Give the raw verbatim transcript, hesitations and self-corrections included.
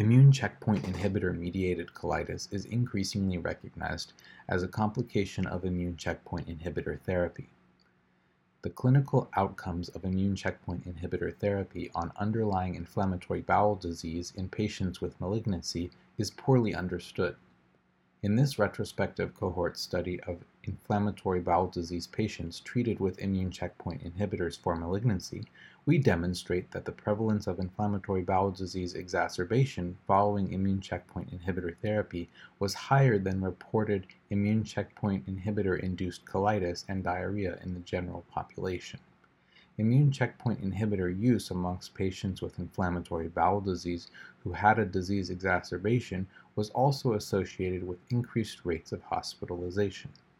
Immune checkpoint inhibitor-mediated colitis is increasingly recognized as a complication of immune checkpoint inhibitor therapy. The clinical outcomes of immune checkpoint inhibitor therapy on underlying inflammatory bowel disease in patients with malignancy is poorly understood. In this retrospective cohort study of inflammatory bowel disease patients treated with immune checkpoint inhibitors for malignancy, we demonstrate that the prevalence of inflammatory bowel disease exacerbation following immune checkpoint inhibitor therapy was higher than reported immune checkpoint inhibitor-induced colitis and diarrhea in the general population. Immune checkpoint inhibitor use amongst patients with inflammatory bowel disease who had a disease exacerbation was also associated with increased rates of hospitalization.